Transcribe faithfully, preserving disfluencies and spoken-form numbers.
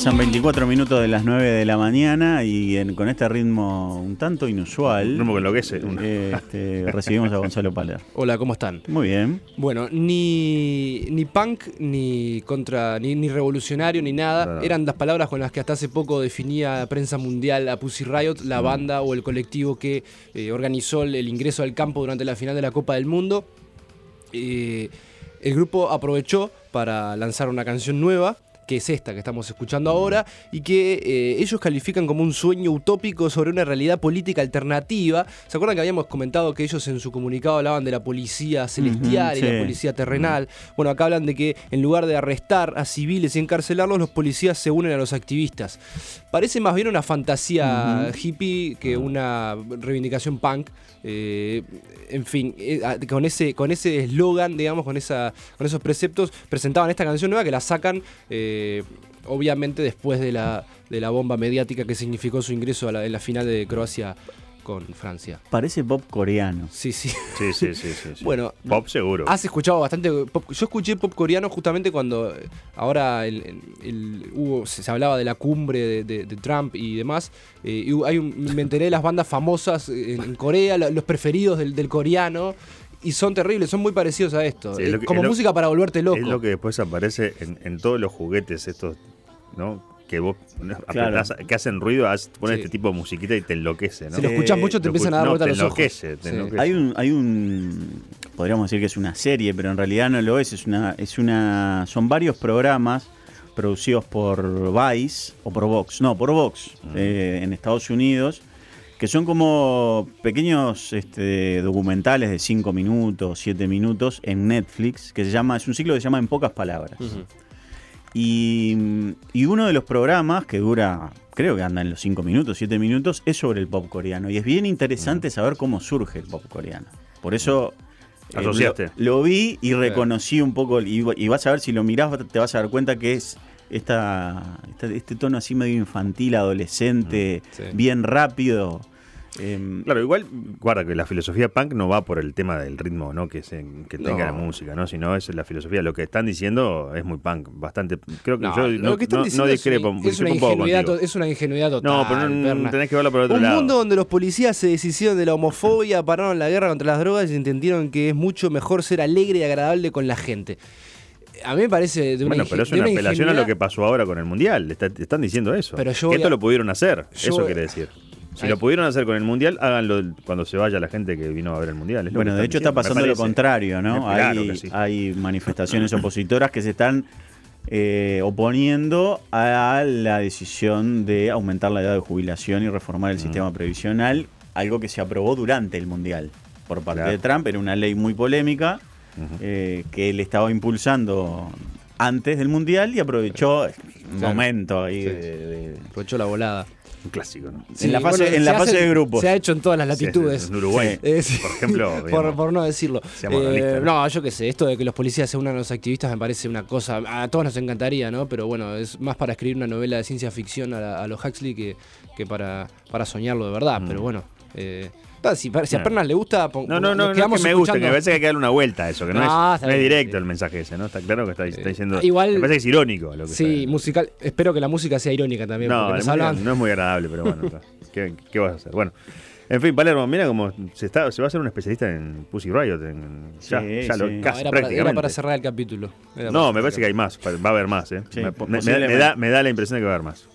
Pasan veinticuatro minutos de las nueve de la mañana y en, con este ritmo un tanto inusual. Un ritmo que enloquece. Eh, este, recibimos a Gonzalo Paler. Hola, ¿cómo están? Muy bien. Bueno, ni, ni punk, ni contra, ni, ni revolucionario, ni nada. No, no. Eran las palabras con las que hasta hace poco definía la prensa mundial a Pussy Riot, la Mm. banda o el colectivo que eh, organizó el, el ingreso al campo durante la final de la Copa del Mundo. Eh, el grupo aprovechó para lanzar una canción nueva, que es esta que estamos escuchando ahora, y que eh, ellos califican como un sueño utópico sobre una realidad política alternativa. ¿Se acuerdan que habíamos comentado que ellos en su comunicado hablaban de la policía celestial Uh-huh, y sí. la policía terrenal? Bueno, acá hablan de que en lugar de arrestar a civiles y encarcelarlos, los policías se unen a los activistas. Parece más bien una fantasía Uh-huh. hippie que una reivindicación punk. Eh, en fin, eh, con ese con ese eslogan, digamos, con esa con esos preceptos, presentaban esta canción nueva que la sacan eh, obviamente después de la de la bomba mediática que significó su ingreso a la, en la final de Croacia con Francia. Parece pop coreano. Sí, sí. Sí, sí, sí, sí, sí. Bueno, Pop seguro. Has escuchado bastante pop. Yo escuché pop coreano justamente cuando eh, ahora el, el- el- hubo, se, se hablaba de la cumbre de, de- de Trump y demás. eh, y hubo- hay un- me enteré de las bandas famosas en, en Corea, la- los preferidos del, del coreano. Y son terribles, son muy parecidos a esto. Sí, es eh, lo que- como es lo- música para volverte loco. Es lo que después aparece en, en todos los juguetes estos, ¿no? Que vos Claro. apretás, que hacen ruido, haz- pones Sí. este tipo de musiquita y te enloquece, ¿no? Si lo escuchas Eh, mucho te Lo empiezan a dar escu- no, vuelta te los ojos. enloquece, te Sí. enloquece. Hay un, hay un, podríamos decir que es una serie, pero en realidad no lo es. Es una, es una, son varios programas producidos por Vice o por Vox, no, por Vox eh, en Estados Unidos, que son como pequeños este, documentales de cinco minutos, siete minutos en Netflix, que se llama, es un ciclo que se llama En Pocas Palabras. Ujú. Y, y uno de los programas que dura, creo que anda en los cinco minutos, siete minutos, es sobre el pop coreano. Y es bien interesante saber cómo surge el pop coreano. Por eso eh, Asociaste. lo, lo vi y reconocí un poco. Y, y vas a ver, si lo mirás, te vas a dar cuenta que es esta, esta- este tono así medio infantil, adolescente, Sí. bien rápido. Em, Claro, igual, guarda que la filosofía punk no va por el tema del ritmo, ¿no? Que, se, que tenga No. la música, ¿no? Sino es la filosofía. Lo que están diciendo es muy punk, bastante. Creo que No, yo lo no, que están no, diciendo no es una- discrepo, es, una discrepo un poco ingenuidad, contigo. to- es una ingenuidad total. No, pero no, Berna. tenés que verlo por otro Un lado. mundo donde los policías se deshicieron de la homofobia, pararon la guerra contra las drogas y entendieron que es mucho mejor ser alegre y agradable con la gente. A mí me parece de una Bueno, inge- pero es de una una apelación a lo ingenuidad- que pasó ahora con el Mundial. Está- te están diciendo eso. Pero yo que voy esto a- lo pudieron hacer. yo Eso voy- quiere decir. Si Ay. lo pudieron hacer con el Mundial, háganlo cuando se vaya la gente que vino a ver el Mundial. Es lo Bueno, que de están hecho está diciendo, me pasando lo parece. contrario, ¿no? Claro hay, que sí. hay manifestaciones opositoras que se están eh, oponiendo a la decisión de aumentar la edad de jubilación y reformar el Mm. sistema previsional, algo que se aprobó durante el Mundial por parte Claro. de Trump. Era una ley muy polémica Ujú. eh, que él estaba impulsando antes del Mundial y aprovechó un Claro. momento ahí Sí. de- de- Aprovechó la volada. Un clásico, ¿no? En la fase- en se la fase hace- de grupos. Se ha hecho en todas las latitudes. En Uruguay, Eh, sí. por ejemplo. por, digamos, por no decirlo. seamos Eh, realistas, ¿no? no, yo qué sé, esto de que los policías se unan a los activistas me parece una cosa, a todos nos encantaría, ¿no? Pero bueno, es más para escribir una novela de ciencia ficción a, la- a los Huxley que, que para, para soñarlo de verdad, Mm. pero bueno. Eh, ta, si, si a Claro. Pernas le gusta, pon- No, no, nos no, no es quedamos que me gusta, que escuchando- me parece que hay que darle una vuelta a eso, que no, No, es, está no es bien, directo sí. el mensaje ese, ¿no? Está claro que está, está diciendo. igual- me parece que es irónico lo que Sí, está- musical. Espero que la música sea irónica también. No, porque la nos música hablan- no es muy agradable, pero bueno, está. ¿Qué, qué vas a hacer? Bueno, en fin, Palermo, mira cómo se está, se va a hacer un especialista en Pussy Riot. En, ya, Sí, ya lo, sí. No, casi era, para, era prácticamente. para cerrar el capítulo. Era no, para me cerrar parece el que hay más, va a haber más, ¿eh? Sí, me, po- me- me- posiblemente. me da, me da la impresión de que va a haber más.